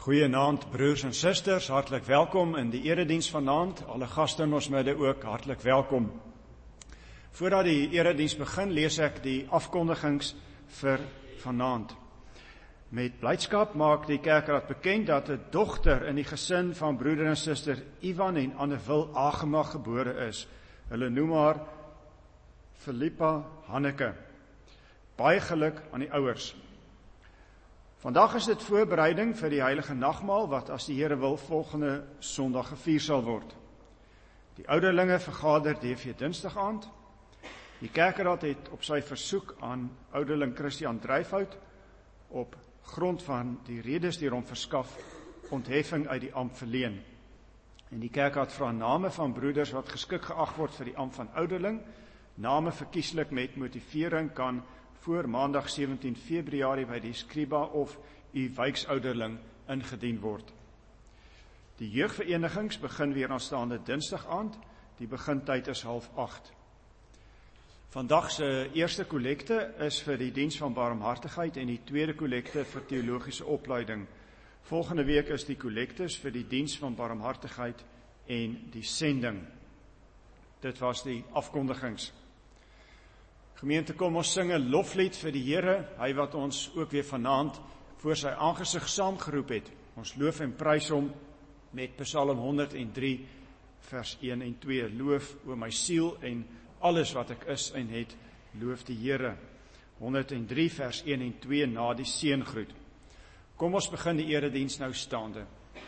Goeienaand broers en susters, hartlik welkom in die erediens vanaand. Alle gaste in ons midde ook, hartlik welkom. Voordat die erediens begin, lees ek die afkondigings vir vanaand. Met blydskap maak die kerkraad bekend dat 'n dogter in die gesin van broeder en suster Ivan en Annewil Agema gebore is. Hulle noem haar Philippa Hanneke. Baie geluk aan die ouers. Vandag is dit voorbereiding vir die heilige nagmaal wat as die Here wil volgende Sondag gevier sal word. Die ouderlinge vergader DV Dinsdag aand. Die kerkraad het op sy versoek aan ouderling Christian Dryfhout op grond van die redes die hom verskaf ontheffing uit die ampt verleen. En die kerkraad vra name van broeders wat geskik geag word vir die ampt van ouderling. Name verkieslik met motivering kan voor maandag 17 Februarie by die Skriba of u wijksouderling ingedien word. Die jeugverenigings begin weer aanstaande Dinsdag aand. Die begintyd is 7:30. Vandag se eerste kollekte is vir die diens van barmhartigheid en die tweede kollekte vir teologiese opleiding. Volgende week is die kollektes vir die diens van barmhartigheid en die sending. Dit was die afkondigings. Gemeente, kom ons sing 'n loflied vir die Here, hy wat ons ook weer vanaand voor sy aangesig saamgeroep het. Ons loof en prys hom met Psalm 103 vers 1 en 2. Loof o my siel en alles wat ek is en het, loof die Here. 103 vers 1 en 2 na die seëngroet. Kom ons begin die erediens nou staande.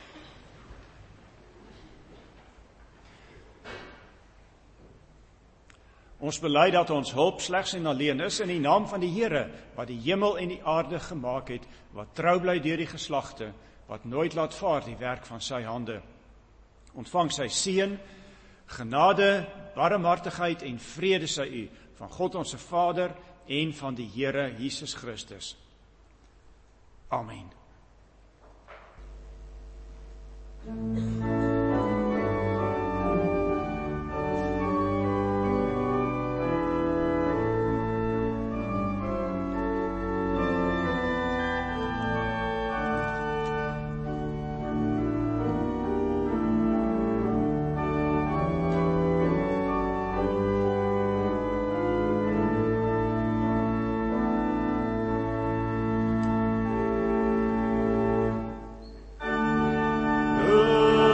Ons bely dat ons hulp slegs en alleen is in die naam van die Here, wat die hemel en die aarde gemaak het, wat trou bly deur die geslagte, wat nooit laat vaar die werk van sy hande. Ontvang sy seën, genade, barmhartigheid en vrede sy u, van God ons Vader en van die Here Jesus Christus. Amen. Oh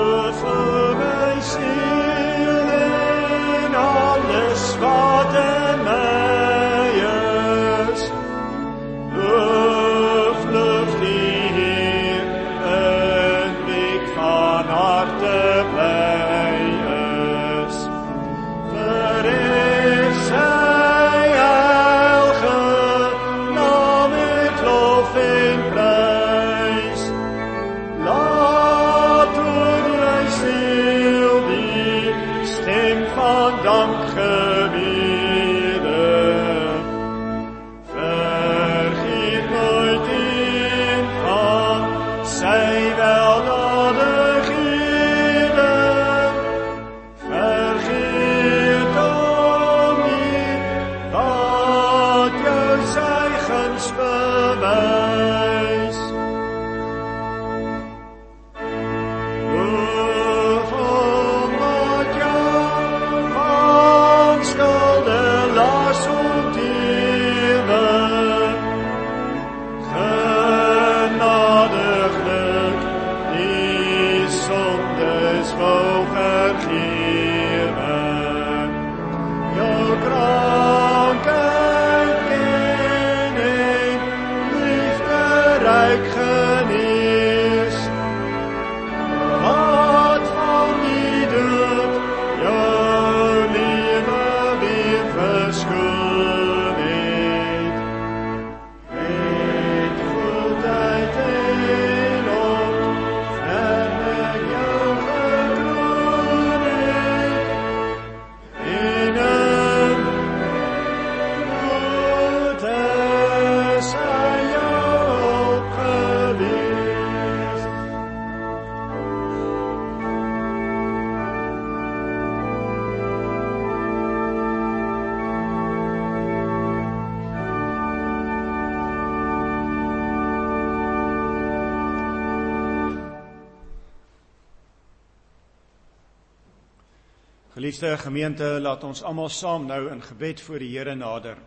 Geliefde gemeente, laat ons almal saam nou in gebed voor die Here nader.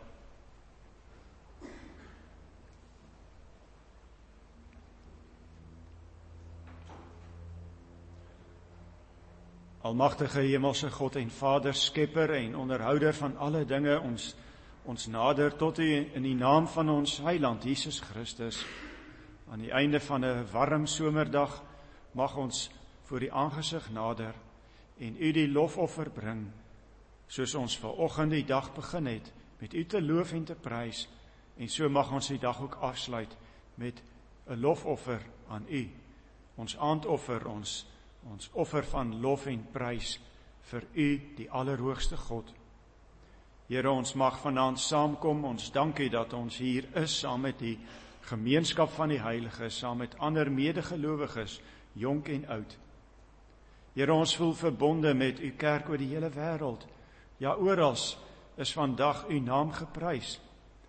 Almagtige Hemelse God en Vader, Skepper en onderhouder van alle dinge, ons nader tot U in die naam van ons Heiland Jesus Christus. Aan die einde van 'n warm somerdag mag ons voor die aangesig nader en U die lofoffer bring, soos ons vanoggend die dag begin het, met U te loof en te prys, en so mag ons die dag ook afsluit met 'n lofoffer aan U, ons aandoffer, ons offer van lof en prys vir U, die Allerhoogste God. Here, ons mag vanaand saamkom, ons dank U dat ons hier is, saam met die gemeenskap van die heiliges, saam met ander medegelowiges, jonk en oud. Here, ons voel verbonde met U kerk oor die hele wêreld. Ja, oral is vandag U naam geprys.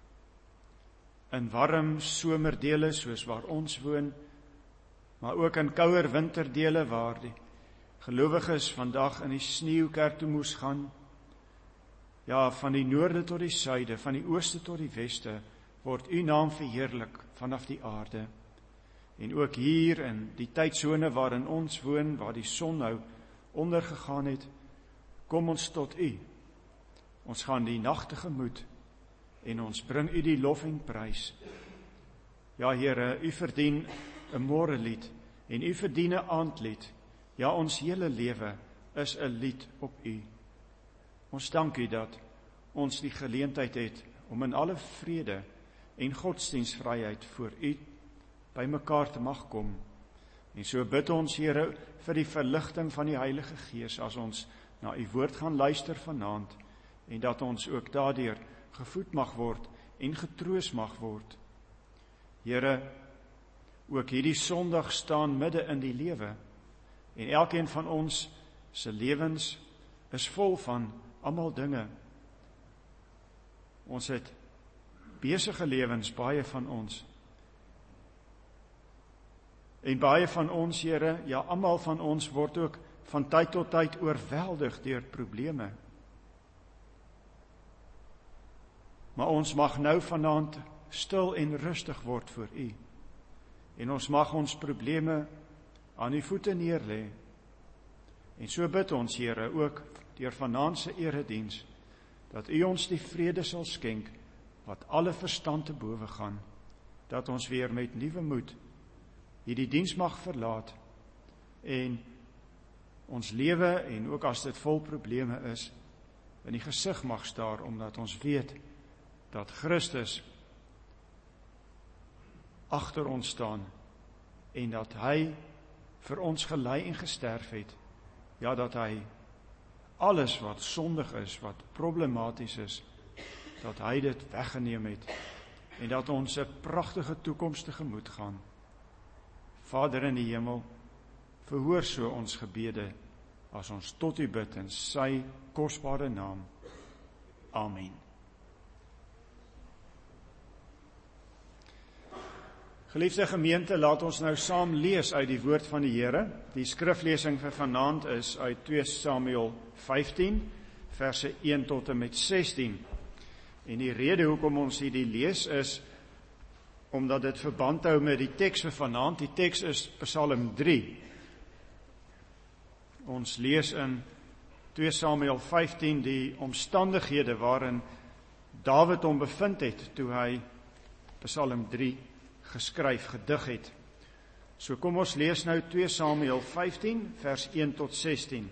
In warm somerdele soos waar ons woon, maar ook in kouer winterdele waar die gelowiges vandag in die sneeukerk toe moes gaan. Ja, van die noorde tot die suide, van die ooste tot die weste, word U naam verheerlik vanaf die aarde. En ook hier in die tydsone waarin ons woon, waar die son nou ondergegaan het, kom ons tot U. Ons gaan die nag tegemoet en ons bring U die lof en prys. Ja, Here, U verdien 'n môrelied en U verdien 'n aandlied. Ja, ons hele lewe is 'n lied op U. Ons dank U dat ons die geleentheid het om in alle vrede en godsdienstvryheid voor U by mekaar te mag kom. En so bid ons, Here, vir die verligting van die Heilige Gees as ons na U woord gaan luister vanaand, en dat ons ook daardeur gevoed mag word en getroos mag word. Here, ook hierdie Sondag staan midde in die lewe, en elkeen van ons se lewens is vol van almal dinge. Ons het besige lewens, baie van ons. En baie van ons, Here, ja, almal van ons word ook van tyd tot tyd oorweldig deur probleme. Maar ons mag nou vanaand stil en rustig word voor U. En ons mag ons probleme aan U voete neerlê. En so bid ons, Here, ook deur vanaand se erediens, dat U ons die vrede sal skenk, wat alle verstand te bowe gaan, dat ons weer met nuwe moed hierdie diens mag verlaat, en ons lewe, en ook as dit vol probleme is, in die gesig mag staar, omdat ons weet, dat Christus agter ons staan, en dat hy vir ons gelei en gesterf het, ja, dat hy alles wat sondig is, wat problematies is, dat hy dit weggeneem het, en dat ons 'n pragtige toekoms tegemoet gaan. Vader in die hemel, verhoor so ons gebede, as ons tot U bid in sy kosbare naam. Amen. Geliefde gemeente, laat ons nou saam lees uit die woord van die Here. Die skriflesing vir vanaand is uit 2 Samuel 15, verse 1 tot en met 16. En die rede hoekom ons hierdie lees is, omdat dit verband hou met die teks vir vanaand. Die teks is Psalm 3. Ons lees in 2 Samuel 15 die omstandighede waarin Dawid hom bevind het, toe hy Psalm 3 geskryf, gedig het. So kom ons lees nou 2 Samuel 15, vers 1 tot 16.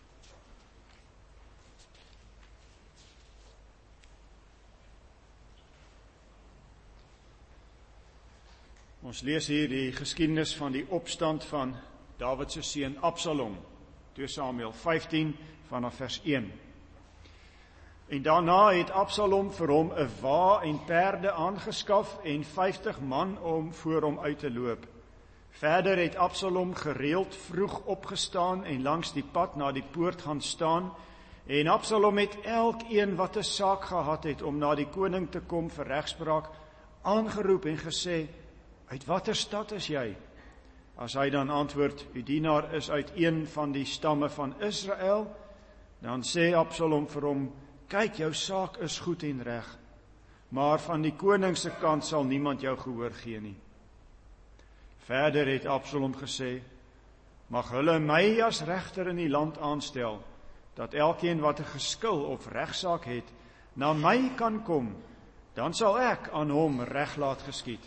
Ons lees hier die geskiedenis van die opstand van Dawid se seun Absalom, 2 Samuel 15 vanaf vers 1. En daarna het Absalom vir hom 'n wa en perde aangeskaf en 50 man om voor hom uit te loop. Verder het Absalom gereeld vroeg opgestaan en langs die pad na die poort gaan staan, en Absalom het elkeen wat 'n saak gehad het om na die koning te kom vir regspraak aangeroep en gesê: "Uit watter stad is jy?" As hy dan antwoord: "U dienaar is uit een van die stamme van Israel," Dan sê Absalom vir hom, kyk, jou saak is goed en reg, maar van die koning se kant sal niemand jou gehoor gee nie. Verder het Absalom gesê, mag hulle my as regter in die land aanstel, dat elkeen wat 'n geskil of regsaak het, na my kan kom, dan sal ek aan hom reg laat geskied.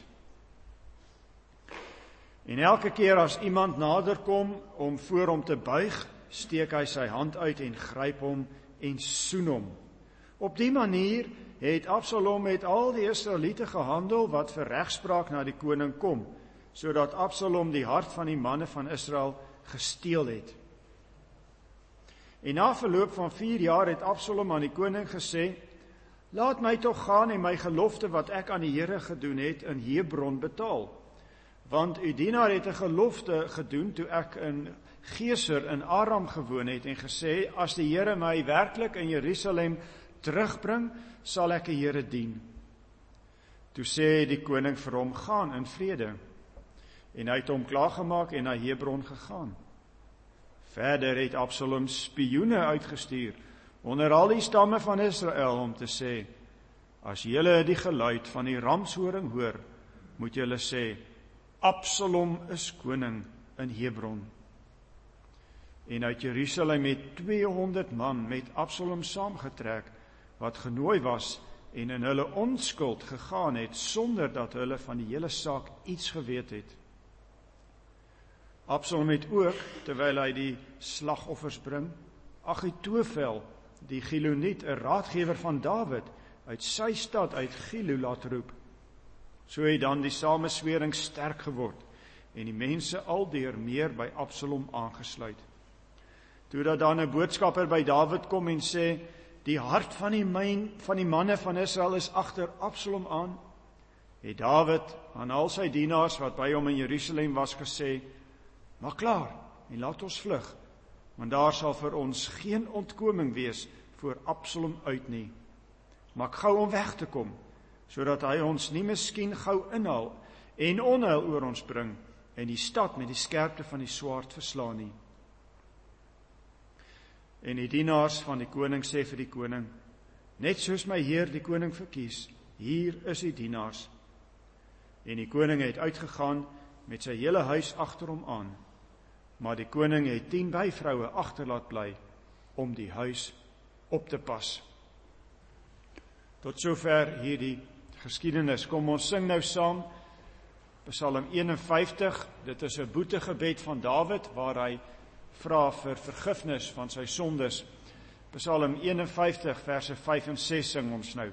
En elke keer as iemand nader kom om voor hom te buig, steek hy sy hand uit en gryp hom en soen hom. Op die manier het Absalom met al die Israeliete gehandel wat vir regspraak na die koning kom, sodat Absalom die hart van die manne van Israel gesteel het. En na verloop van 4 jaar het Absalom aan die koning gesê, laat my tog gaan en my gelofte wat ek aan die Here gedoen het in Hebron betaal. Want u dienaar het 'n gelofte gedoen toe ek in Geser in Aram gewoon het en gesê, as die Here my werklik in Jerusalem terugbring, sal ek die Here dien. Toe sê die koning vir hom, gaan in vrede. En hy het hom klaargemaak en na Hebron gegaan. Verder het Absalom spioene uitgestuur onder al die stamme van Israel om te sê, as julle die geluid van die ramshoring hoor, moet julle sê, Absalom is koning in Hebron. En uit Jerusalem het 200 man met Absalom saamgetrek, wat genooi was en in hulle onskuld gegaan het, sonder dat hulle van die hele saak iets geweet het. Absalom het ook, terwyl hy die slagoffers bring, Agitofel, die Giloniet, 'n raadgewer van Dawid, uit sy stad uit Gilo laat roep. So het dan die sameswering sterk geword en die mense aldeur meer by Absalom aangesluit. Toe dat dan 'n boodskapper by Dawid kom en sê, die hart van die manne van Israel is agter Absalom aan, het Dawid aan al sy dienaars wat by hom in Jerusalem was gesê, maak klaar en laat ons vlug, want daar sal vir ons geen ontkoming wees voor Absalom uit nie. Maak gou om weg te kom, sodat hy ons nie miskien gou inhaal en onheil oor ons bring en die stad met die skerpte van die swaard verslaan nie. En die dienaars van die koning sê vir die koning, net soos my heer die koning verkies, hier is die dienaars. En die koning het uitgegaan met sy hele huis agter hom aan, maar die koning het 10 byvroue agter laat bly om die huis op te pas. Tot sover hierdie geskiedenis. Kom ons sing nou saam Psalm 51, dit is 'n boetegebed van Dawid, waar hy vra vir vergifnis van sy sondes. Psalm 51, verse 5 en 6 sing ons nou.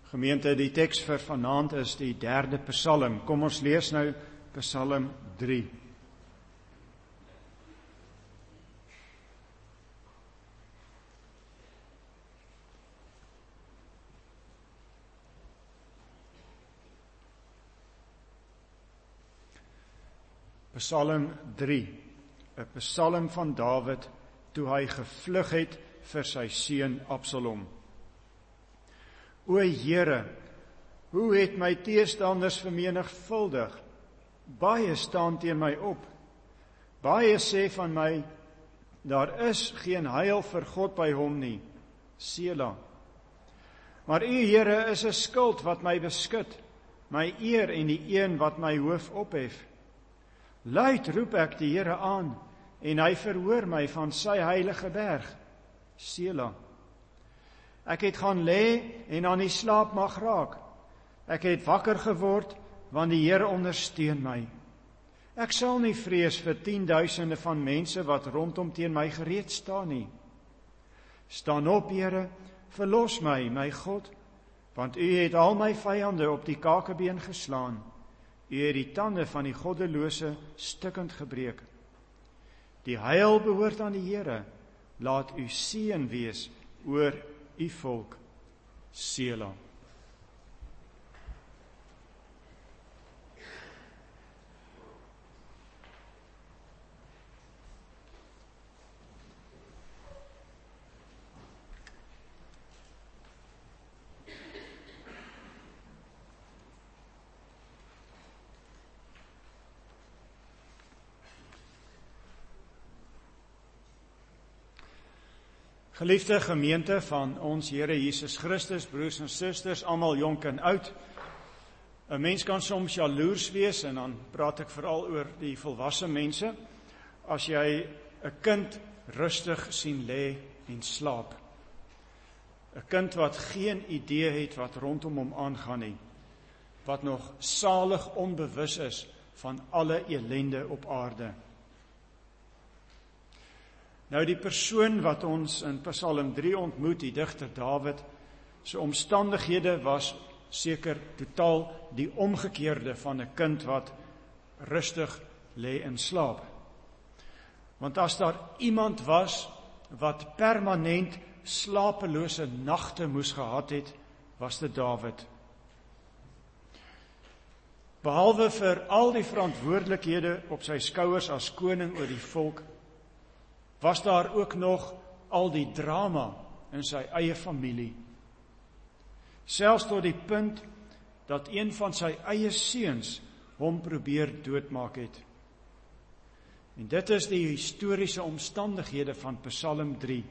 Gemeente, die teks vir vanaand is die 3de Psalm. Kom ons lees nou Psalm 3. Psalm 3, 'n psalm van Dawid toe hy gevlug het vir sy seun Absalom. O Here, hoe het my teestanders vermenigvuldig? Baie staan teen my op. Baie sê van my, daar is geen heil vir God by hom nie. Sela. Maar U, Here, is 'n skild wat my beskud, my eer en die een wat my hoof ophef. Luid roep ek die Here aan, en hy verhoor my van sy heilige berg. Sela. Ek het gaan lê en aan die slaap mag raak. Ek het wakker geword, want die Here ondersteun my. Ek sal nie vrees vir 10.000 van mense wat rondom teen my gereed staan nie. Staan op, Here, verlos my, my God, want U het al my vyande op die kakebeen geslaan. U het die tande van die goddelose stukkend gebreek. Die heil behoort aan die Here. Laat U seën wees oor U volk. Sela. Geliefde gemeente van ons Here Jesus Christus, broers en susters, almal jonk en oud. 'n Mens kan soms jaloers wees, en dan praat ek veral oor die volwasse mense, as jy 'n kind rustig sien lê en slaap. 'n Kind wat geen idee het wat rondom hom aangaan nie, wat nog salig onbewus is van alle ellende op aarde. Nou die persoon wat ons in Psalm 3 ontmoet, die digter Dawid, sy omstandighede was seker totaal die omgekeerde van 'n kind wat rustig lê en slaap. Want as daar iemand was wat permanent slapelose nagte moes gehad het, was dit Dawid. Behalwe vir al die verantwoordelikhede op sy skouers as koning oor die volk, was daar ook nog al die drama in sy eie familie. Selfs tot die punt dat een van sy eie seuns hom probeer doodmaak het. En dit is die historiese omstandighede van Psalm 3.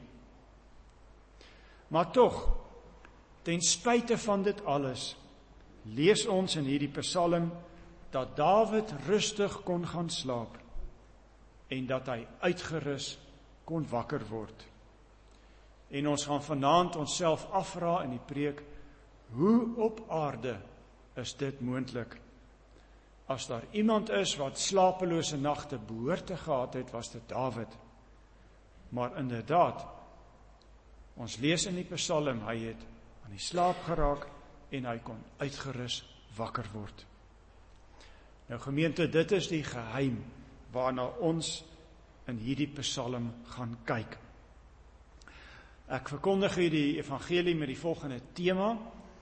Maar tog, ten spyte van dit alles, lees ons in hierdie Psalm dat Dawid rustig kon gaan slaap en dat hy uitgerus kon wakker word. En ons gaan vanaand onsself afvra in die preek, hoe op aarde is dit moontlik? As daar iemand is wat slapelose nagte behoort te gehad het, was dit Dawid. Maar inderdaad, ons lees in die Psalm, hy het aan die slaap geraak en hy kon uitgerus wakker word. Nou gemeente, dit is die geheim waarna ons in hierdie Psalm gaan kyk. Ek verkondig hierdie evangelie met die volgende tema.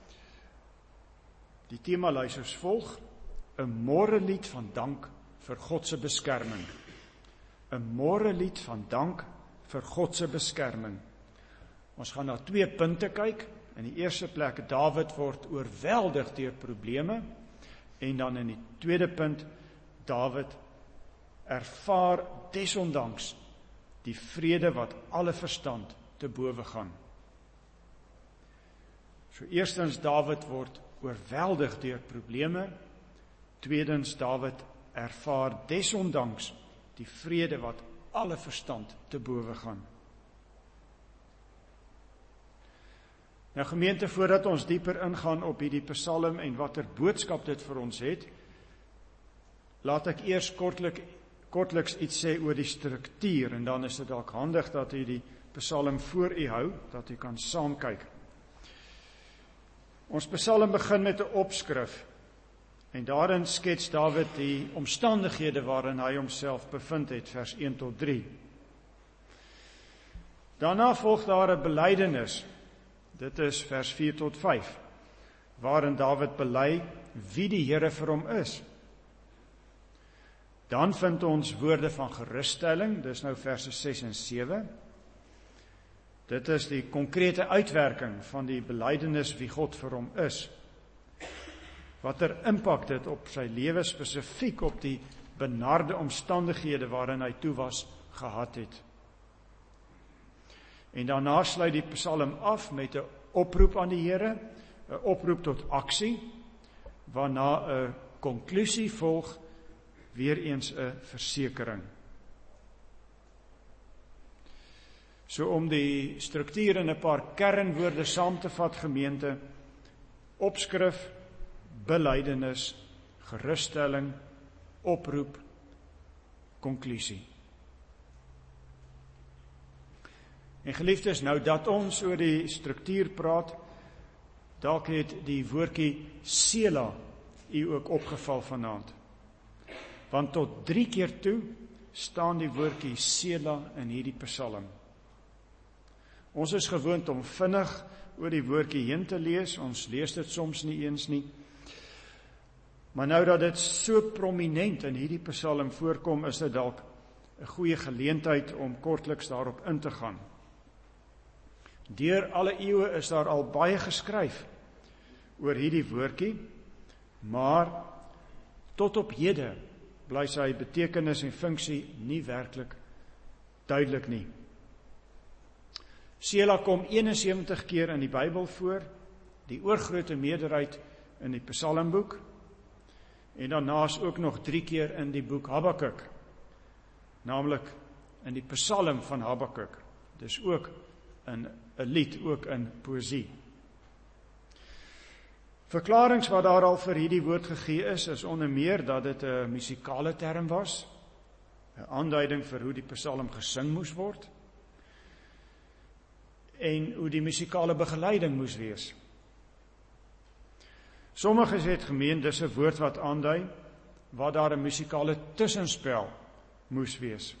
Die tema luister soos volg: 'n morelied van dank vir God se beskerming. 'n morelied van dank vir God se beskerming. Ons gaan na 2 punte kyk. In die eerste plek, Dawid word oorweldig deur probleme, en dan in die tweede punt, Dawid ervaar desondanks die vrede wat alle verstand te bowe gaan. So eerstens, Dawid word oorweldig deur probleme. Tweedens, Dawid ervaar desondanks die vrede wat alle verstand te bowe gaan. Nou gemeente, voordat ons dieper ingaan op hierdie Psalm en watter boodskap dit vir ons het, laat ek eers kortliks iets sê oor die struktuur, en dan is dit dalk handig dat u die Psalm voor u hou, dat u kan saam kyk. Ons psalm begin met 'n opskrif, en daarin skets Dawid die omstandighede waarin hy homself bevind het, vers 1 tot 3. Daarna volg daar 'n belydenis, dit is vers 4 tot 5, waarin Dawid bely wie die Here vir hom is. Dan vind ons woorde van gerusstelling, dis nou verse 6 en 7. Dit is die konkrete uitwerking van die belydenis wie God vir hom is. Watter impak dit op sy lewe spesifiek op die benarde omstandighede waarin hy toe was gehad het. En daarna sluit die psalm af met 'n oproep aan die Here, 'n oproep tot aksie, waarna 'n konklusie volg, weer eens 'n versekering. So om die struktuur in 'n paar kernwoorde saam te vat, gemeente: opskrif, belydenis, gerusstelling, oproep, konklusie. En geliefdes, nou dat ons oor die struktuur praat, dalk het die woordjie Sela u ook opgeval vanaand. Want tot 3 keer toe staan die woordjie Sela in hierdie psalm. Ons is gewoond om vinnig oor die woordjie heen te lees, ons lees dit soms nie eens nie. Maar nou dat dit so prominent in hierdie psalm voorkom, is dit dalk 'n goeie geleentheid om kortliks daarop in te gaan. Deur alle eeue is daar al baie geskryf oor hierdie woordjie, maar tot op hede bly sy betekenis en funksie nie werklik duidelik nie. Sela kom 71 keer in die Bybel voor, die oorgrootste meerderheid in die Psalmboek, en daarnaas ook nog 3 keer in die boek Habakuk, naamlik in die Psalm van Habakuk. Dis ook in 'n lied, ook in poësie. Verklarings wat daar al vir hierdie woord gegee is onder meer dat dit 'n musikale term was, 'n aanduiding vir hoe die psalm gesing moes word, en hoe die musikale begeleiding moes wees. Sommiges het gemeen dis 'n woord wat aandui waar daar 'n musikale tussenspel moes wees.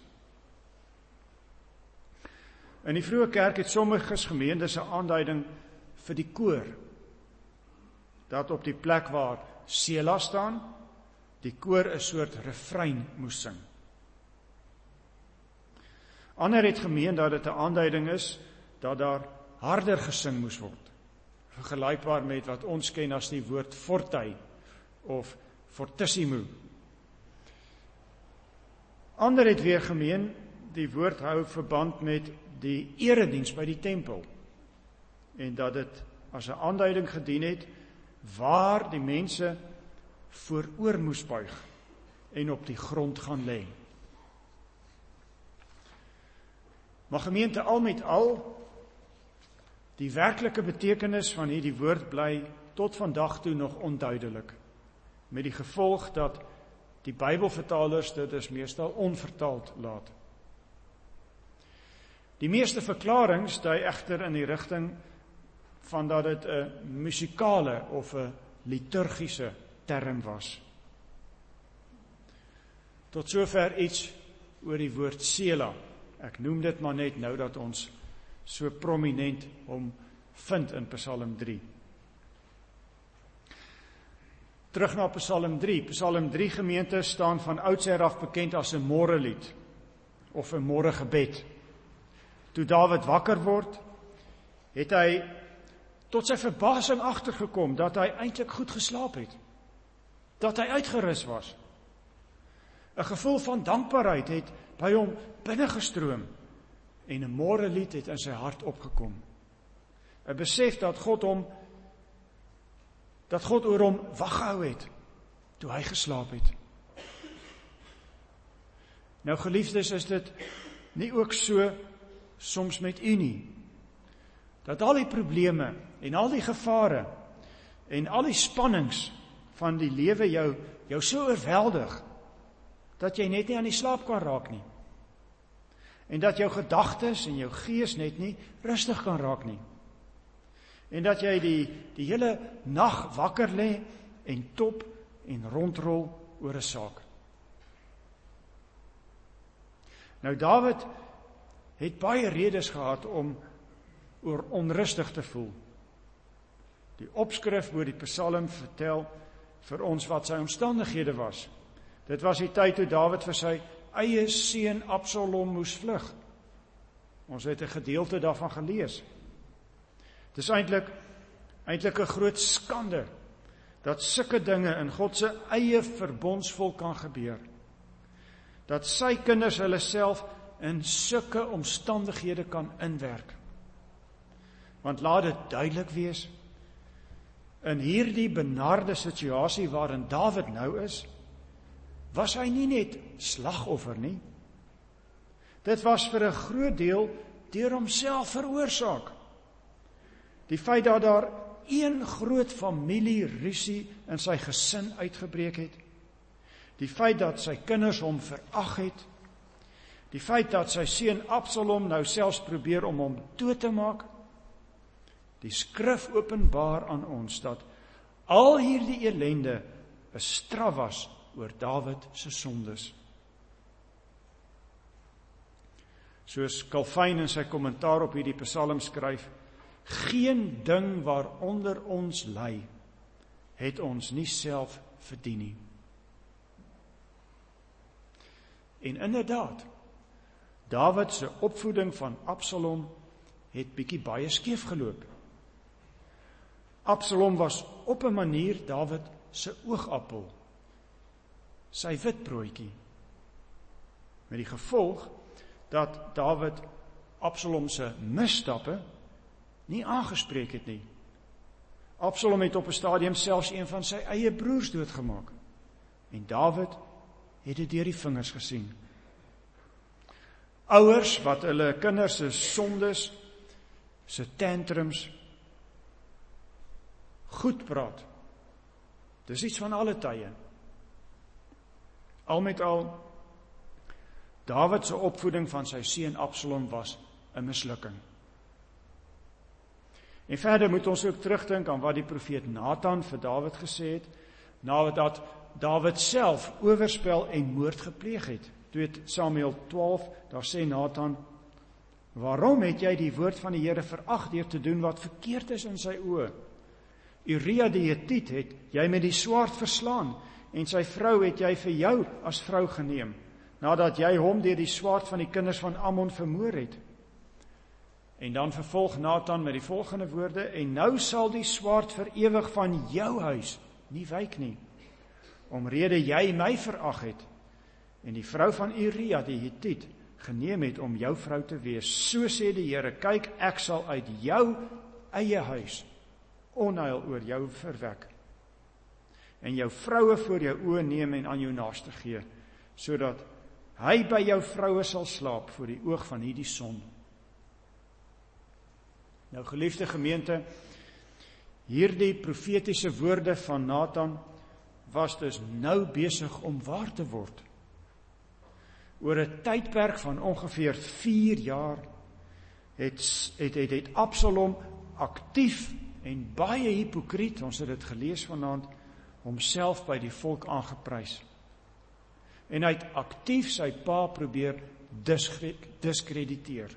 In die vroeë kerk het sommiges gemeen dis 'n aanduiding vir die koor, dat op die plek waar Sela staan, die koor 'n soort refrein moes sing. Ander het gemeen dat dit 'n aanduiding is dat daar harder gesing moes word, vergelykbaar met wat ons ken as die woord forte of fortissimo. Ander het weer gemeen die woord hou verband met die erediens by die tempel, en dat dit as 'n aanduiding gedien het waar die mense vooroor moes buig en op die grond gaan lê. Maar gemeente, al met al, die werklike betekenis van hierdie woord bly tot vandag toe nog onduidelik, met die gevolg dat die Bybelvertalers dit is meestal onvertaald laat. Die meeste verklaringe dui egter in die rigting van dat dit 'n musikale of 'n liturgiese term was. Tot sover iets oor die woord Sela. Ek noem dit maar net nou dat ons so prominent hom vind in Psalm 3. Terug na Psalm 3. Psalm 3 gemeente staan van oudsher af bekend as 'n môrelied of 'n môregebed. Toe Dawid wakker word, het hy tot sy verbasing agtergekom dat hy eintlik goed geslaap het, dat hy uitgerus was. 'n gevoel van dankbaarheid het by hom binnegestroom en 'n môrelied het in sy hart opgekom. 'n besef dat God oor hom wag gehou het toe hy geslaap het. Nou geliefdes, is dit nie ook so soms met u nie, dat al die probleme en al die gevare en al die spannings van die lewe jou so oorweldig, dat jy net nie aan die slaap kan raak nie, en dat jou gedagtes en jou gees net nie rustig kan raak nie, En dat jy die hele nag wakker lê en top en rondrol oor 'n saak. Nou Dawid het baie redes gehad om onrustig te voel. Die opskrif oor die Psalm vertel vir ons wat sy omstandighede was. Dit was die tyd toe Dawid vir sy eie seun Absalom moes vlug. Ons het 'n gedeelte daarvan gelees. Dit is eintlik 'n groot skande dat sulke dinge in God se eie verbondsvolk kan gebeur. Dat sy kinders hulle self in sulke omstandighede kan inwerk. Want laat dit duidelik wees, in hierdie benarde situasie waarin Dawid nou is, was hy nie net slagoffer nie. Dit was vir 'n groot deel deur homself veroorsaak. Die feit dat daar een groot familierusie in sy gesin uitgebreek het, die feit dat sy kinders hom verag het, die feit dat sy seun Absalom nou selfs probeer om hom dood te maak, die skrif openbaar aan ons dat al hierdie ellende 'n straf was oor Dawid se sondes. Soos Calvin in sy kommentaar op hierdie Psalm skryf, geen ding waaronder ons ly, het ons nie self verdien nie. En inderdaad, Dawid se opvoeding van Absalom het bietjie baie skeef geloop. Absalom was op 'n manier Dawid se oogappel, sy witbroodjie, met die gevolg dat Dawid Absalom se misstappe nie aangespreek het nie. Absalom het op 'n stadium selfs een van sy eie broers doodgemaak. En Dawid het dit deur die vingers gesien. Ouers wat hulle kinders se sondes, se tantrums goed praat. Dis iets van alle tye. Al met al, Dawid se opvoeding van sy seun Absalom was 'n mislukking. En verder moet ons ook terugdink aan wat die profeet Nathan vir Dawid gesê het, nadat Dawid self oorspel en moord gepleeg het. 2 Samuel 12, daar sê Nathan, waarom het jy die woord van die Here verag deur te doen wat verkeerd is in sy oë? Uria die Hetiet het jy met die swaard verslaan, en sy vrou het jy vir jou as vrou geneem, nadat jy hom deur die swaard van die kinders van Ammon vermoor het. En dan vervolg Nathan met die volgende woorde, en nou sal die swaard vir ewig van jou huis nie wyk nie, omrede jy my verag het, en die vrou van Uria die Hetiet geneem het om jou vrou te wees. So sê die Here, kyk, ek sal uit jou eie huis onheil oor jou verwek, en jou vroue voor jou oë neem en aan jou naaste gee, sodat hy by jou vroue sal slaap voor die oog van hierdie son. Nou geliefde gemeente, hierdie profetiese woorde van Nathan was dus nou besig om waar te word. Oor 'n tydperk van ongeveer 4 jaar het Absalom aktief en baie hipokriet, ons het dit gelees vanaand, homself by die volk aangeprys. En hy het aktief sy pa probeer diskrediteer.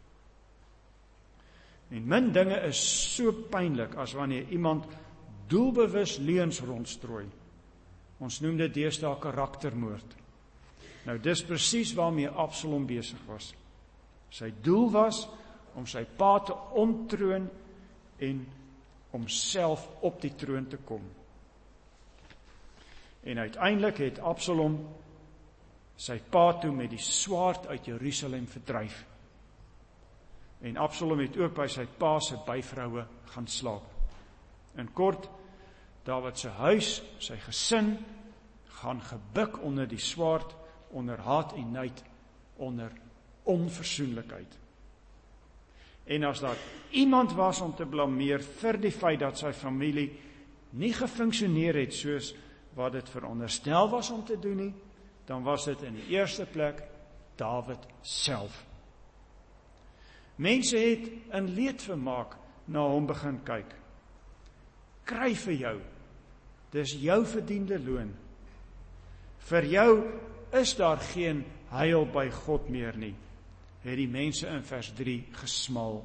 En min dinge is so pynlik as wanneer iemand doelbewus leuns rondstrooi. Ons noem dit deesdae karaktermoord. Nou dis presies waarmee Absalom besig was. Sy doel was om sy pa te ontroon en om self op die troon te kom. En uiteindelik het Absalom sy pa toe met die swaard uit Jerusalem verdryf. En Absalom het ook by sy pa se byvroue gaan slaap. In kort, Dawid se huis, sy gesin, gaan gebuk onder die swaard, onder haat en nyd, onder onversoenlikheid. En as daar iemand was om te blameer vir die feit dat sy familie nie gefunksioneer het soos wat dit veronderstel was om te doen nie, dan was dit in die eerste plek Dawid self. Mense het in leedvermaak na hom begin kyk. Kry vir jou, dis jou verdiende loon. Vir jou is daar geen heil by God meer nie, het die mense in vers 3 gesmal.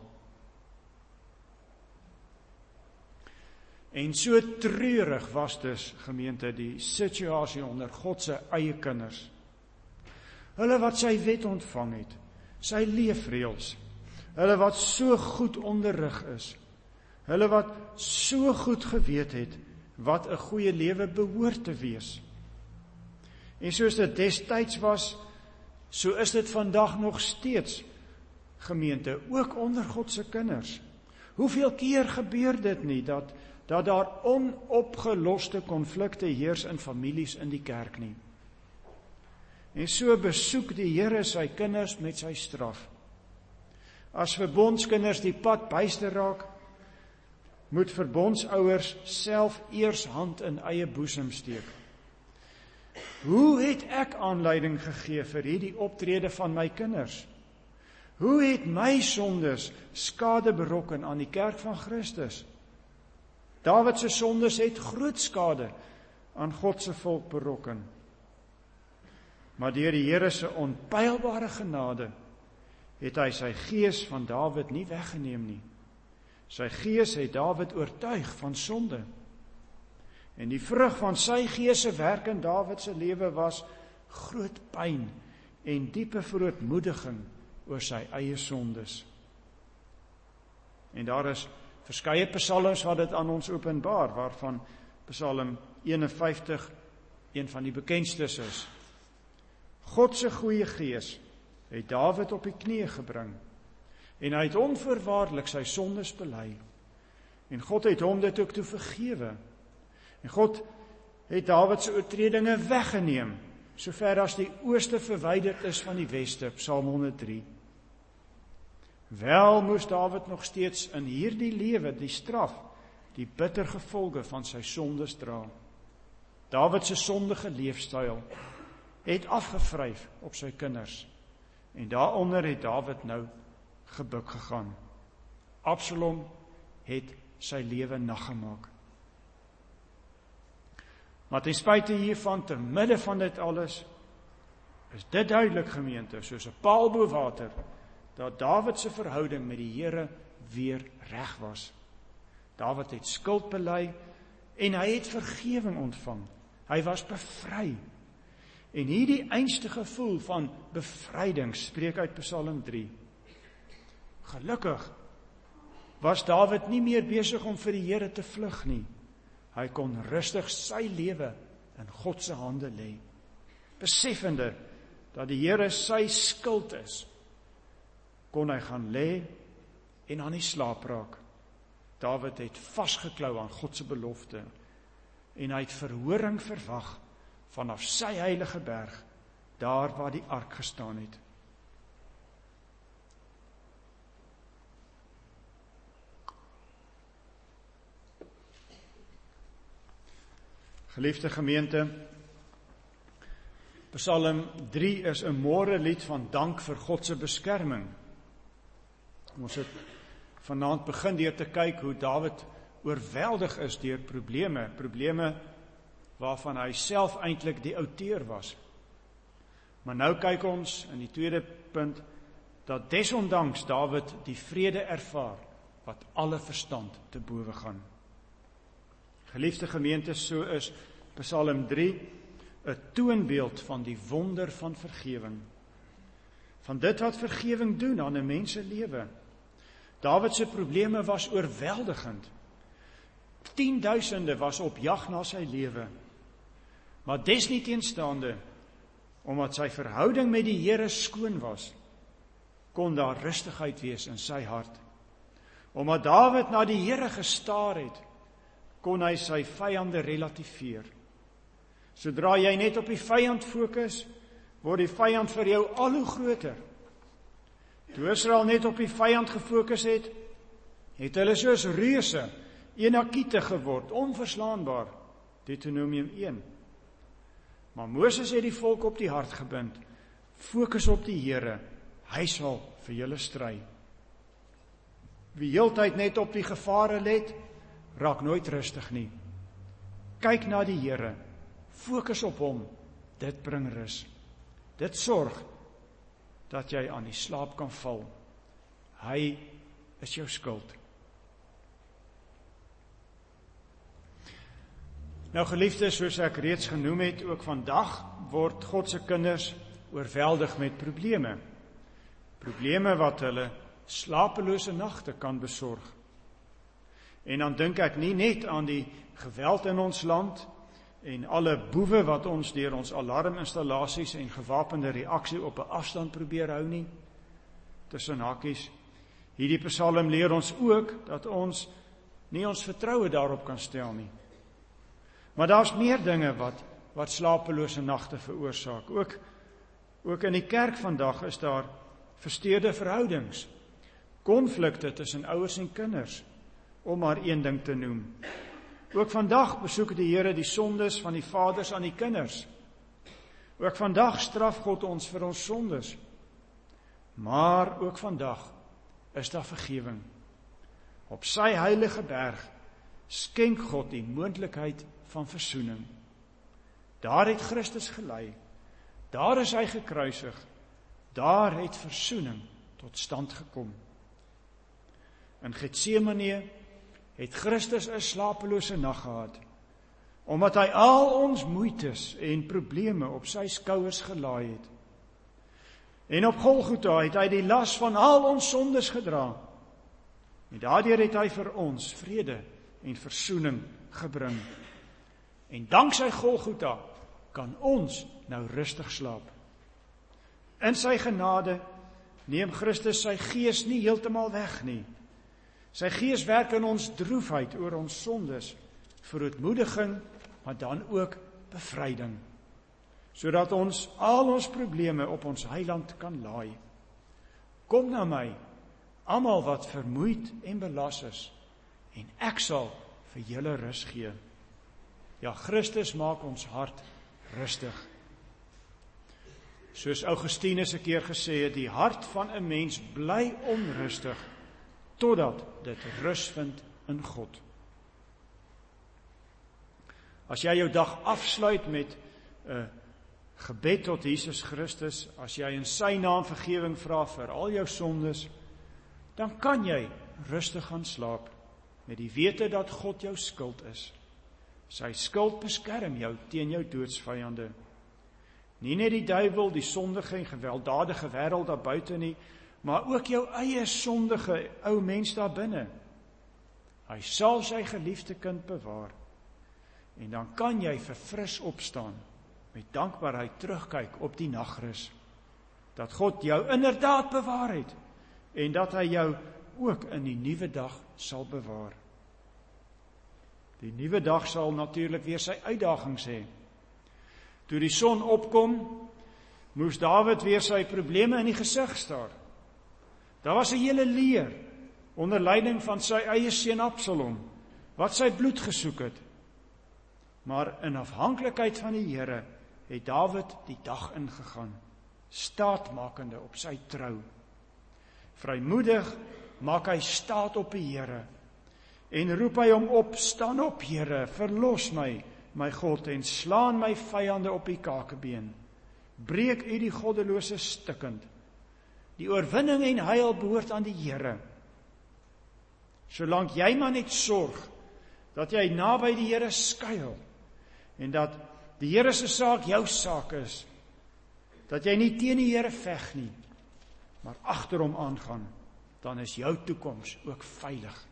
En so treurig was dus, gemeente, die situasie onder God se eie kinders. Hulle wat sy wet ontvang het, sy leefreëls, hulle wat so goed onderrig is, hulle wat so goed geweet het, wat 'n goeie lewe behoort te wees. En soos dit destyds was, so is dit vandag nog steeds, gemeente, ook onder God se kinders. Hoeveel keer gebeur dit nie, dat daar onopgeloste konflikte heers in families in die kerk nie. En so besoek die Here sy kinders met sy straf. As verbondskinders die pad byster raak, moet verbondsouers self eers hand in eie boesem steek. Hoe het ek aanleiding gegee vir hierdie optrede van my kinders? Hoe het my sondes skade berokken aan die kerk van Christus? Dawid se sondes het groot skade aan God se volk berokken. Maar deur die Here se onpeilbare genade het hy sy gees van Dawid nie weggeneem nie. Sy gees het Dawid oortuig van sonde. En die vrug van sy gees se werk in Dawid se lewe was groot pyn en diepe verootmoediging oor sy eie sondes. En daar is verskeie psalms wat dit aan ons openbaar, waarvan Psalm 51 een van die bekendstes is. God se goeie gees het Dawid op die knieë gebring, en hy het onvoorwaardelik sy sondes bely. En God het hom dit ook toe vergewe. En God het Dawid se oortredinge weggeneem, sover as die ooste verwyderd is van die weste, Psalm 103. Wel moes Dawid nog steeds in hierdie lewe die straf, die bitter gevolge van sy sondes dra. Dawid se sondige leefstyl het afgevryf op sy kinders, en daaronder het Dawid nou gebuk gegaan. Absalom het sy lewe naggemaak. Maar ten spyte hiervan, te midde van dit alles, is dit duidelik, gemeente, soos 'n paal bo water, dat Dawid se verhouding met die Here weer reg was. Dawid het skuld bely en hy het vergewing ontvang. Hy was bevry. En hierdie einste gevoel van bevryding spreek uit Psalm 3. Gelukkig was Dawid nie meer besig om vir die Here te vlug nie. Hy kon rustig sy lewe in God se hande lê, beseffende dat die Here sy skuld is, kon hy gaan lê en aan die slaap raak. Dawid het vasgeklou aan God se belofte en hy het verhoring verwag vanaf sy heilige berg, daar waar die ark gestaan het. Geliefde gemeente, Psalm 3 is 'n môre lied van dank vir God se beskerming. Ons het vanaand begin deur te kyk hoe Dawid oorweldig is deur probleme waarvan hy self eintlik die outeur was. Maar nou kyk ons in die tweede punt dat desondanks Dawid die vrede ervaar wat alle verstand te bowe gaan. Geliefde gemeente, so is Psalm 3 'n toonbeeld van die wonder van vergewing. Van dit wat vergewing doen aan 'n mens se lewe. Dawid se probleme was oorweldigend. 10.000 was op jag na sy lewe. Maar desnieteenstaande, omdat sy verhouding met die Here skoon was, kon daar rustigheid wees in sy hart. Omdat Dawid na die Here gestaar het, kon hy sy vyande relativeer. Sodra jy net op die vyand fokus, word die vyand vir jou al hoe groter. Toe Israel net op die vyand gefokus het hulle soos reuse, enakiete geword, onverslaanbaar, Deuteronomium 1. Maar Moses het die volk op die hart gebind, fokus op die Here, hy sal vir julle stry. Wie heeltyd net op die gevare let, raak nooit rustig nie. Kyk na die Here, fokus op hom, dit bring rus. Dit sorg dat jy aan die slaap kan val. Hy is jou skuld. Nou geliefdes, soos ek reeds genoem het, ook vandag word God se kinders oorweldig met probleme. Probleme wat hulle slapelose nagte kan besorg. En dan dink ek nie net aan die geweld in ons land en alle boewe wat ons deur ons alarminstallasies en gewapende reaksie op 'n afstand probeer hou nie. Tussen hakies, hierdie Psalm leer ons ook dat ons nie ons vertroue daarop kan stel nie. Maar daar's meer dinge wat slapelose nagte veroorsaak. Ook in die kerk vandag is daar versteurde verhoudings, konflikte tussen ouers en kinders, om maar een ding te noem. Ook vandag besoek die Here die sondes van die vaders aan die kinders. Ook vandag straf God ons vir ons sondes. Maar ook vandag is daar vergewing. Op sy heilige berg skenk God die moontlikheid van versoening. Daar het Christus gelei, daar is hy gekruisig, daar het versoening tot stand gekom. In Getsemane het Christus 'n slapelose nag gehad, omdat hy al ons moeites en probleme op sy skouers gelaai het. En op Golgotha het hy die las van al ons sondes gedra, en daardeur het hy vir ons vrede en versoening gebring. En danksy Golgotha kan ons nou rustig slaap. In sy genade neem Christus sy gees nie heeltemal weg nie. Sy gees werk in ons droefheid oor ons sondes, verootmoediging, maar dan ook bevryding, sodat ons al ons probleme op ons heiland kan laai. Kom na my, almal wat vermoeid en belas is, en ek sal vir julle rus gee. Ja, Christus maak ons hart rustig. Soos Augustinus 'n keer gesê het, die hart van 'n mens bly onrustig, totdat dit rus vind in God. As jy jou dag afsluit met 'n gebed tot Jesus Christus, as jy in sy naam vergewing vra vir al jou sondes, dan kan jy rustig gaan slaap, met die wete dat God jou skuld is. Sy skuld beskerm jou teen jou doodsvyande. Nie net die duiwel, die sondige en gewelddadige wêreld daar buite nie, maar ook jou eie sondige ou mens daar binne. Hy sal sy geliefde kind bewaar. En dan kan jy verfris opstaan, met dankbaarheid terugkyk op die nagrus, dat God jou inderdaad bewaar het, en dat hy jou ook in die nuwe dag sal bewaar. Die nuwe dag sal natuurlik weer sy uitdagings hê. Toe die son opkom, moes Dawid weer sy probleme in die gesig staar. Daar was 'n hele leer, onder leiding van sy eie seun Absalom, wat sy bloed gesoek het. Maar in afhanklikheid van die Here, het Dawid die dag ingegaan, staatmakende op sy trou. Vrymoedig maak hy staat op die Here, en roep hy hom op, staan op Here, verlos my, my God, en slaan my vyande op die kakebeen. Breek u die goddelose stikkend. Die oorwinning en heil behoort aan die Here. Solank jy maar net sorg, dat jy naby die Here skuil, en dat die Here se saak jou saak is, dat jy nie teen die Here veg nie, maar agter hom aangaan, dan is jou toekoms ook veilig.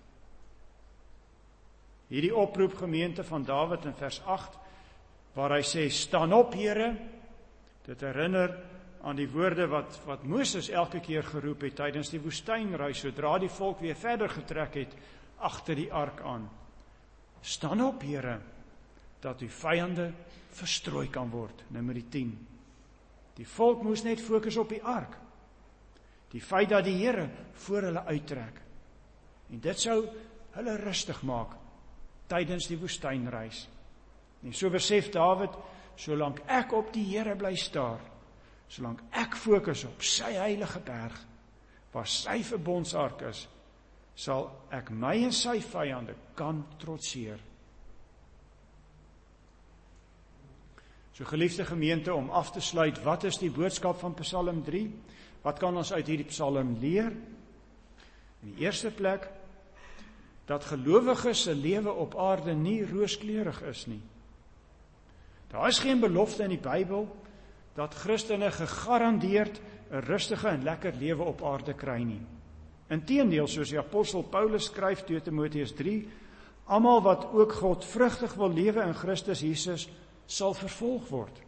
Hierdie oproep gemeente van Dawid in vers 8, waar hy sê, staan op Here, dit herinner aan die woorde wat Moses elke keer geroep het tydens die woestynreis, sodra die volk weer verder getrek het, agter die ark aan. Staan op Here, dat uw vyande verstrooi kan word, Numeri 10. Die volk moes net fokus op die ark, die feit dat die Here voor hulle uittrek, en dit sou hulle rustig maak, tydens die woestynreis. En so besef Dawid, solank ek op die Here bly staar, solank ek fokus op sy heilige berg, waar sy verbondsark is, sal ek my en sy vyande kan trotseer. So geliefde gemeente, om af te sluit, wat is die boodskap van Psalm 3? Wat kan ons uit hierdie psalm leer? In die eerste plek, dat gelowiges se lewe op aarde nie rooskleurig is nie. Daar is geen belofte in die Bybel dat Christene gegarandeerd 'n rustige en lekker lewe op aarde kry nie. Inteendeel, soos die apostel Paulus skryf, 2 Timoteus 3, almal wat ook godvrugtig wil lewe in Christus Jesus, sal vervolg word.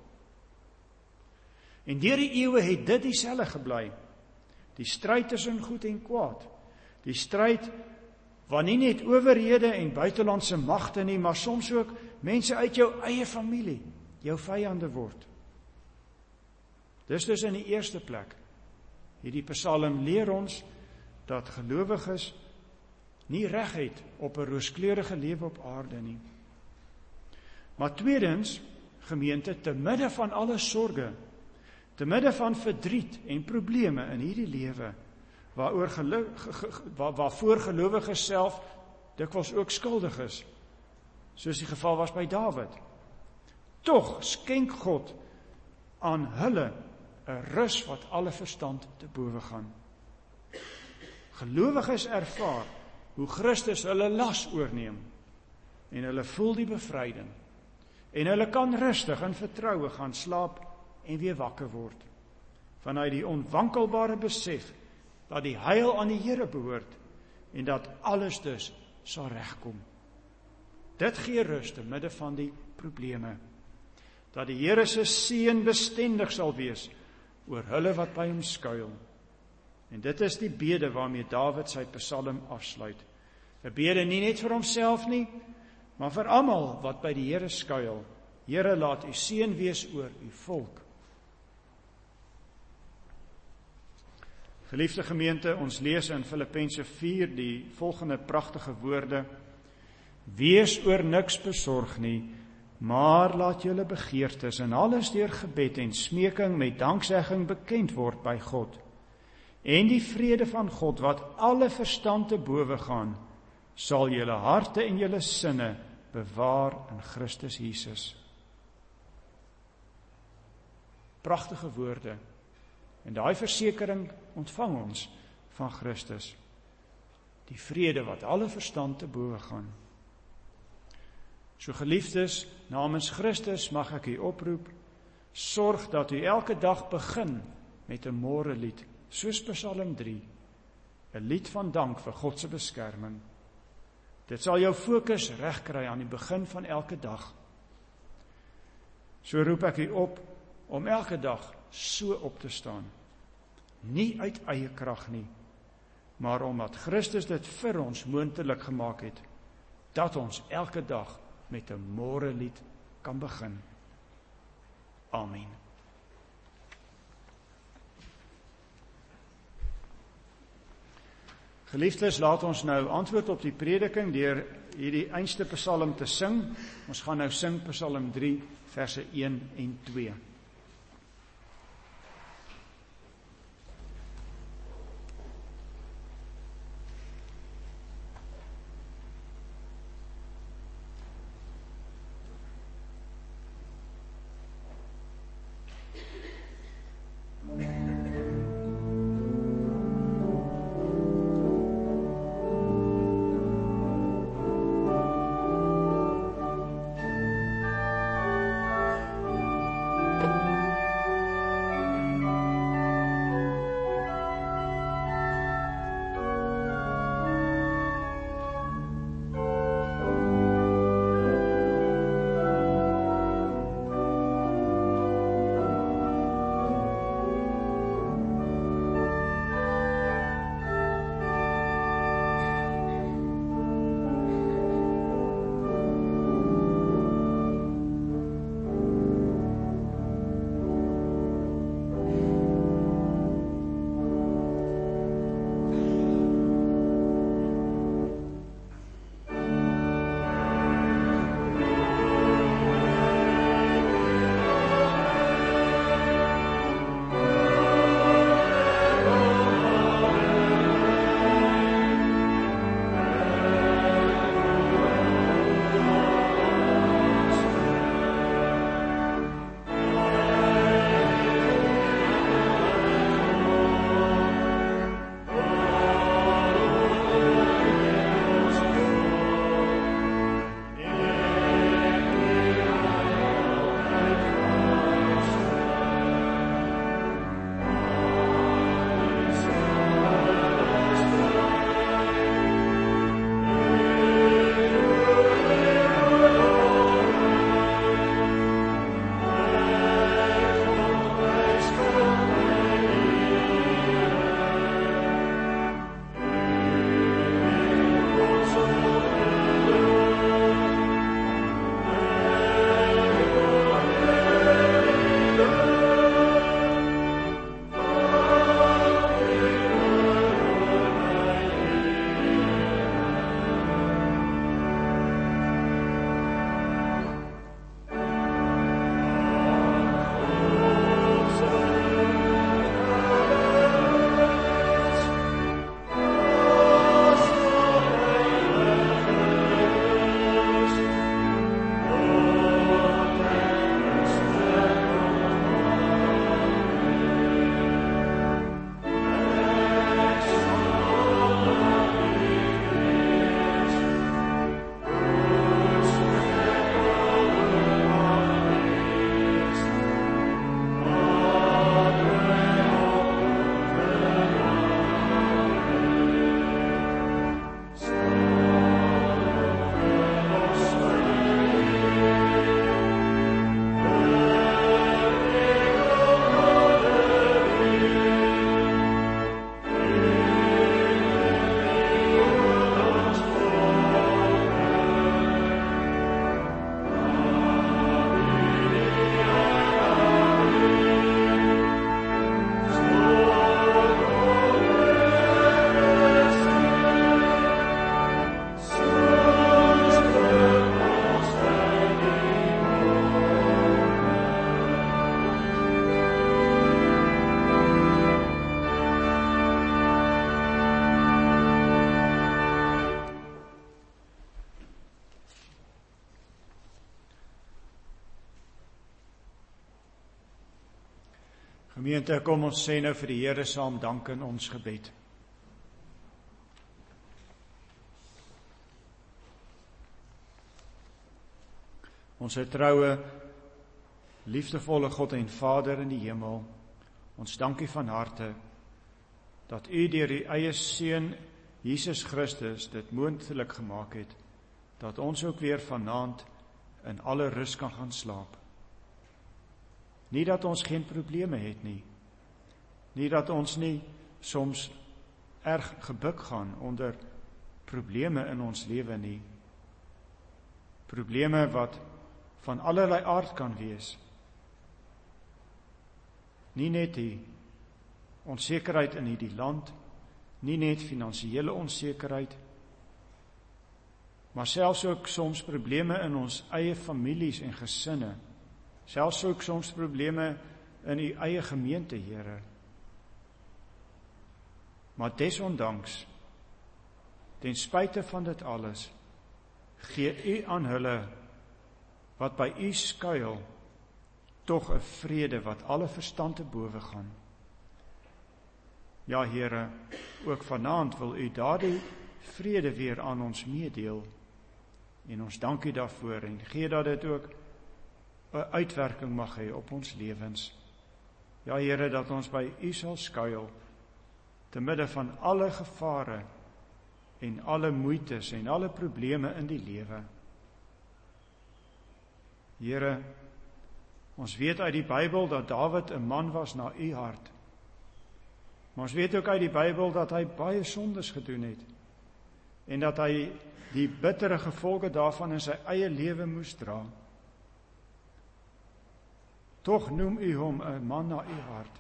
En deur die eeue het dit dieselfde gebly. Die stryd tussen goed en kwaad. Die stryd waar nie net owerhede en buitelandse magte nie, maar soms ook mense uit jou eie familie, jou vyande word. Dis dus in die eerste plek. Hierdie Psalm leer ons dat gelowiges nie reg het op 'n rooskleurige lewe op aarde nie. Maar tweedens, gemeente, te midde van alle sorge, te midde van verdriet en probleme in hierdie lewe, waarvoor gelowiges self dikwels ook skuldig is, soos die geval was by Dawid, tog skenk God aan hulle 'n rus wat alle verstand te bowe gaan. Gelowiges ervaar hoe Christus hulle las oorneem en hulle voel die bevryding en hulle kan rustig in vertroue gaan slaap en weer wakker word vanuit die onwankelbare besef dat die heil aan die Here behoort en dat alles dus sal regkom. Dit gee rus te midde van die probleme, dat die Here se seën bestendig sal wees oor hulle wat by hom skuil. En dit is die bede waarmee Dawid sy psalm afsluit. 'n Bede nie net vir homself nie, maar vir almal wat by die Here skuil. Here, laat u seën wees oor u volk. Geliefde gemeente, ons lees in Filippense 4 die volgende pragtige woorde: Wees oor niks besorg nie, maar laat julle begeertes en alles deur gebed en smeking met danksegging bekend word by God. En die vrede van God, wat alle verstand te bowe gaan, sal julle harte en julle sinne bewaar in Christus Jesus. Pragtige woorde. En daai versekering ontvang ons van Christus. Die vrede wat alle verstand te bowe gaan. So geliefdes, namens Christus mag ek u oproep, sorg dat u elke dag begin met 'n môre lied, soos Psalm 3, 'n lied van dank vir God se beskerming. Dit sal jou fokus reg kry aan die begin van elke dag. So roep ek u op om elke dag so op te staan. Nie uit eie krag nie, maar omdat Christus dit vir ons moontlik gemaak het, dat ons elke dag met 'n môre lied kan begin. Amen. Geliefdes, laat ons nou antwoord op die prediking deur hierdie einste psalm te sing. Ons gaan nou sing Psalm 3, verse 1 en 2. Gemeente, kom ons sê nou vir die Here saam dank in ons gebed. Ons troue, liefdevolle God en Vader in die hemel, ons dank U van harte dat U deur U eie Seun Jesus Christus dit moontlik gemaak het, dat ons ook weer vanaand in alle rus kan gaan slaap. Nie dat ons geen probleme het nie, nie dat ons nie soms erg gebuk gaan onder probleme in ons lewe nie, probleme wat van allerlei aard kan wees, nie net die onsekerheid in hierdie land, nie net finansiële onsekerheid, maar selfs ook soms probleme in ons eie families en gesinne, selfs ook soms probleme in U eie gemeente, Here. Maar desondanks, ten spyte van dit alles, gee U aan hulle wat by U skuil, tog 'n vrede wat alle verstand te bowe gaan. Ja, Here, ook vanaand wil U daardie vrede weer aan ons meedeel, en ons dank U daarvoor, en gee dat dit ook 'n uitwerking mag hê op ons lewens. Ja, Here, dat ons by U sal skuil, te midde van alle gevare, en alle moeites, en alle probleme in die lewe. Here, ons weet uit die Bybel dat Dawid 'n man was na U hart. Maar ons weet ook uit die Bybel dat hy baie sondes gedoen het, en dat hy die bittere gevolge daarvan in sy eie lewe moes dra. Tog noem U hom 'n man na U hart.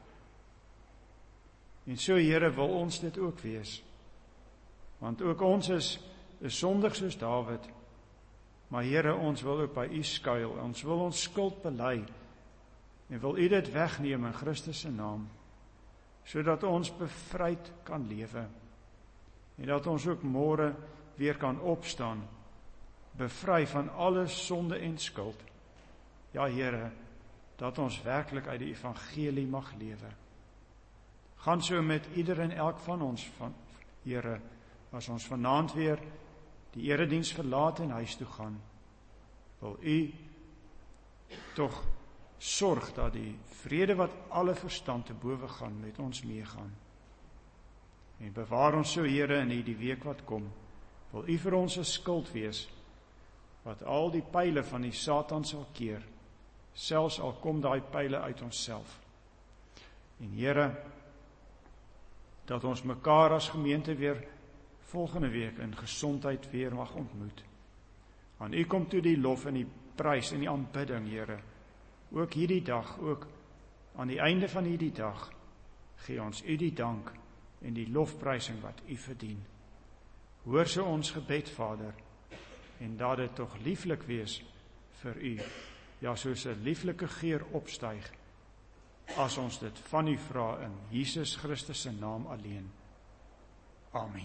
En so, Here, wil ons dit ook wees. Want ook ons is sondig soos Dawid. Maar Here, ons wil ook by U skuil. Ons wil ons skuld bely. En wil U dit wegneem in Christus se naam, sodat ons bevryd kan lewe. En dat ons ook môre weer kan opstaan, bevry van alle sonde en skuld. Ja, Here, dat ons werklik uit die evangelie mag lewe. Gaan so met ieder en elk van ons, Here, as ons vanaand weer die erediens verlaat en huis toe gaan, wil U tog sorg dat die vrede wat alle verstand te bowe gaan met ons meegaan. En bewaar ons so, Here, in hierdie week wat kom. Wil U vir ons 'n skild wees, wat al die pile van die Satan sal keer, selfs al kom daai pile uit onsself. En Here, dat ons mekaar as gemeente weer volgende week in gesondheid weer mag ontmoet. Aan U kom toe die lof en die prys en die aanbidding, Here. Ook hierdie dag, ook aan die einde van hierdie dag, gee ons U die dank en die lofprysing wat U verdien. Hoor so ons gebed, Vader, en dat dit tog lieflik wees vir U, ja, soos 'n lieflike geur opstyg, as ons dit van U vra in Jesus Christus se naam alleen. Amen.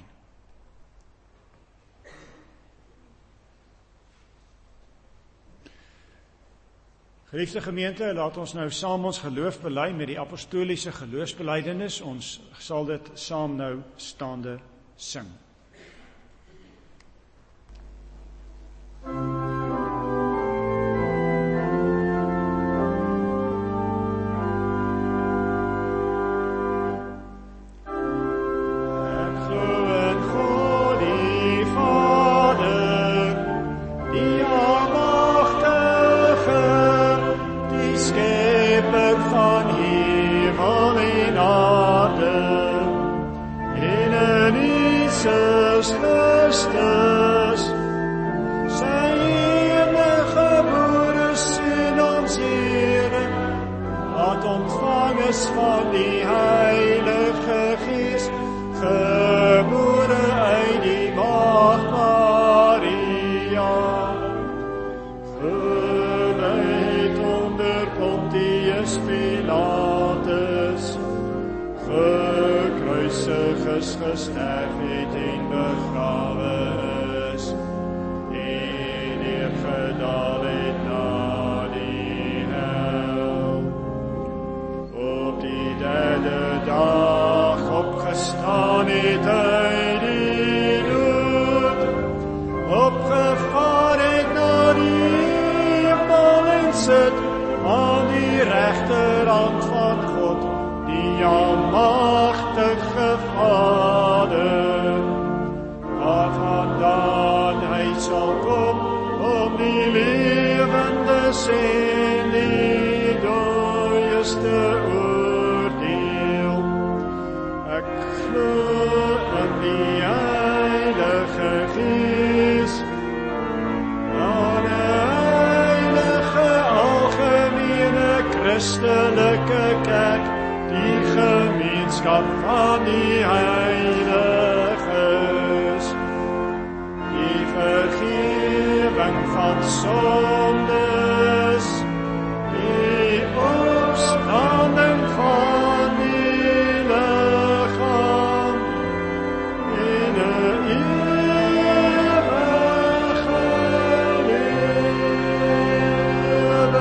Geliefde gemeente, laat ons nou saam ons geloof bely met die apostoliese geloofsbelijdenis. Ons sal dit saam nou staande sing. Op die het uit die dood opgevaar het na die hemel en sit aan die regterhand van God, die almagtige Vader, waarvandaan hy sal kom om die lewendes en die dooies te oordeel. Ek glo in die Heilige Gees, aan 'n heilige algemene Christelike kerk, die gemeenskap van die heiliges, die vergifnis van sondes, die opstanding van die liggaam en 'n ewige lewe.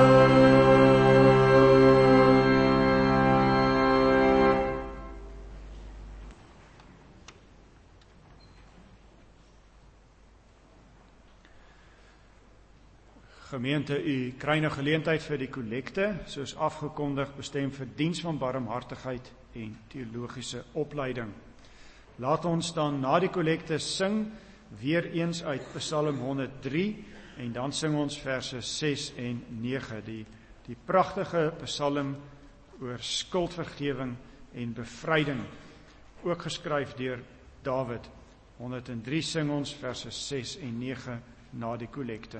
Gemeente, u kry 'n geleentheid vir die kollekte, soos afgekondig, bestem vir diens van barmhartigheid en teologiese opleiding. Laat ons dan na die kollekte sing, weer eens uit Psalm 103, en dan sing ons verse 6 en 9, die pragtige psalm oor skuldvergewing en bevryding, ook geskryf deur Dawid. 103 sing ons verse 6 en 9 na die kollekte.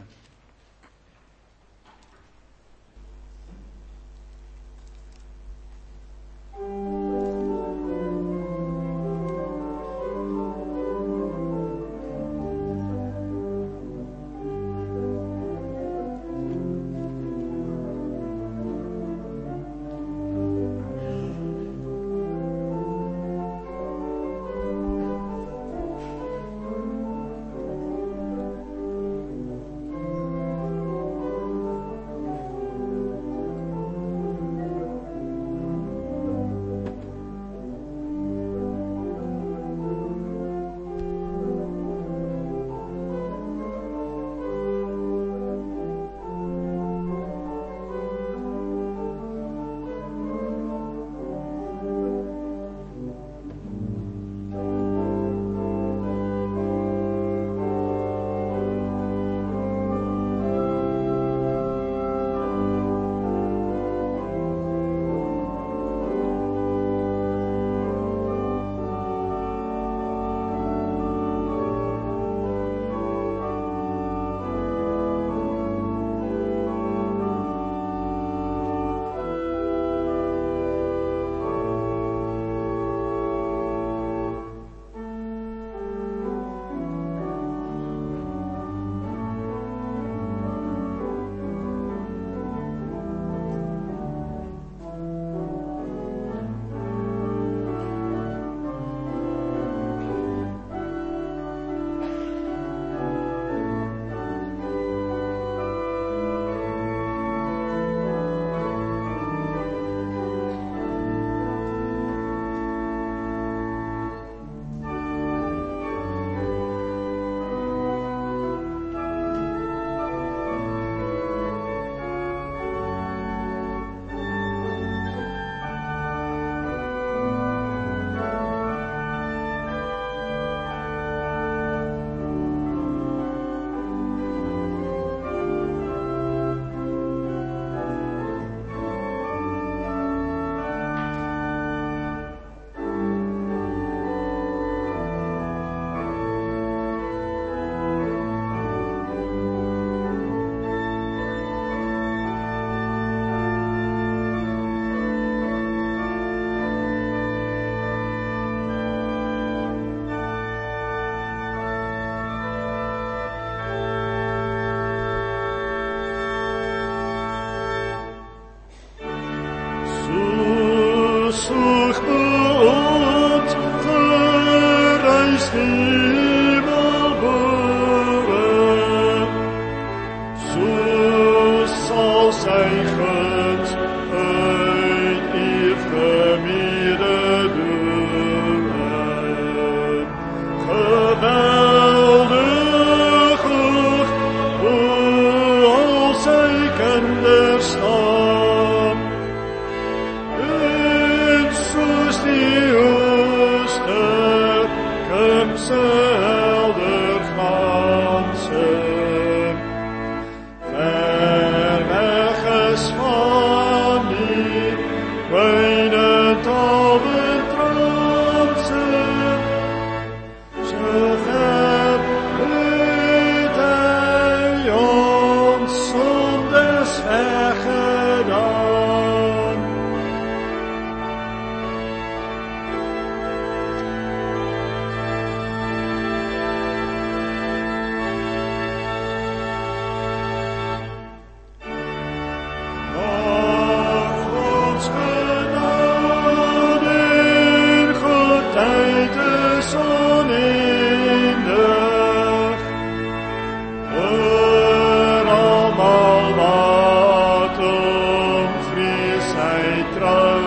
die oosterkimse helder glanse, ver weg is van die myne talentrance, so het hy ons sondes weggedaan. Ons genade en goedheid is oneindig, oor almal wat om vrees hy trou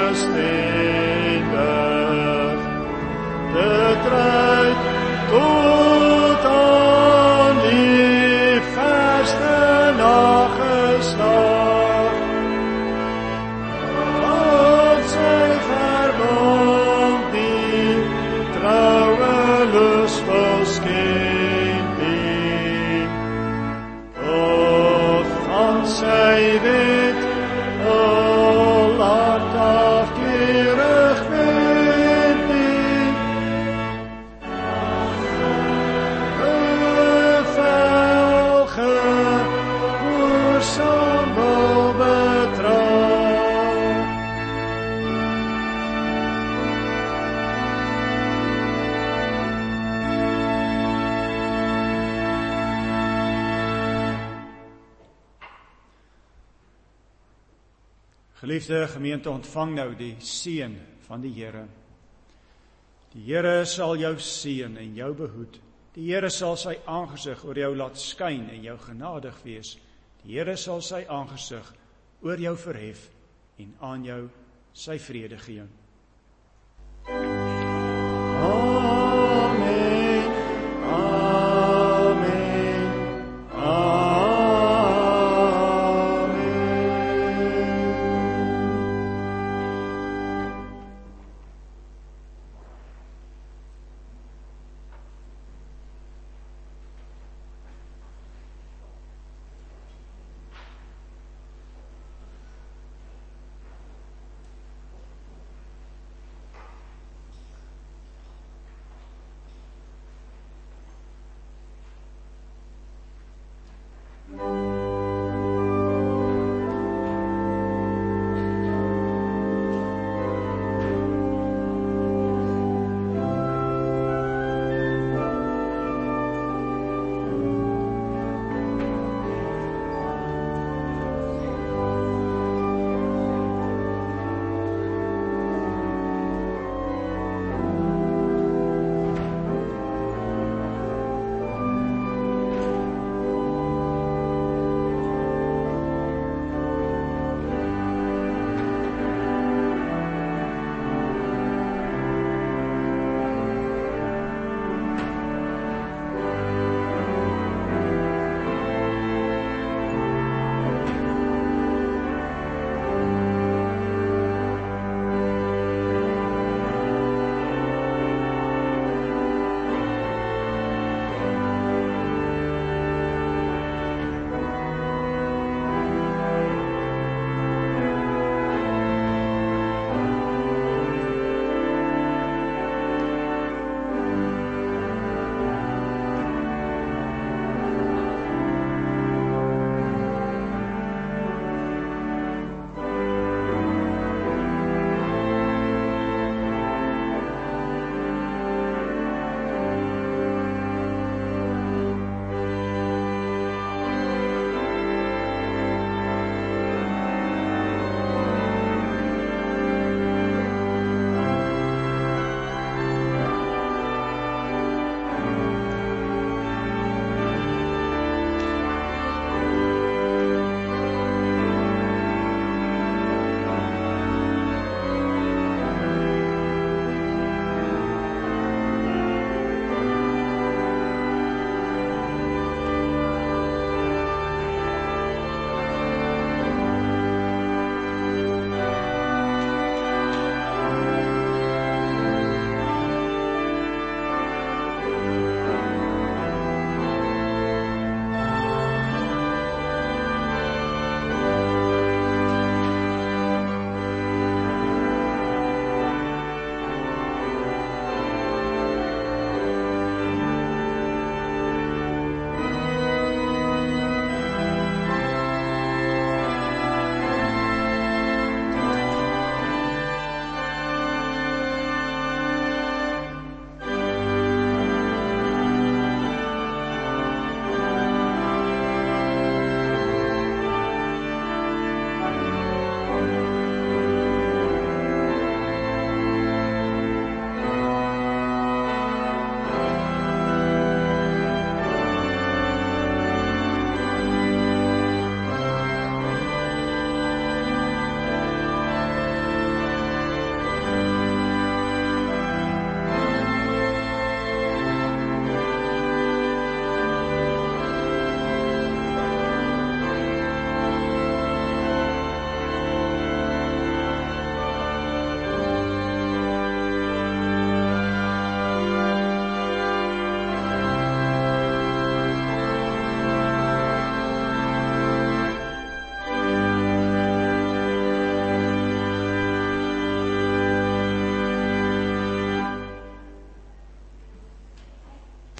bestendig. Dit reik tot aan die verste nageslag, tot sy verbond die troue lus volskend dien, tot van sy wet al hart afkerig wend dien, bevel gehoorsaam wil betrou. Geliefde gemeente, ontvang nou die seën van die Here. Die Here sal jou seën en jou behoed. Die Here sal sy aangesig oor jou laat skyn en jou genadig wees. Die Here sal sy aangesig oor jou verhef en aan jou sy vrede gee.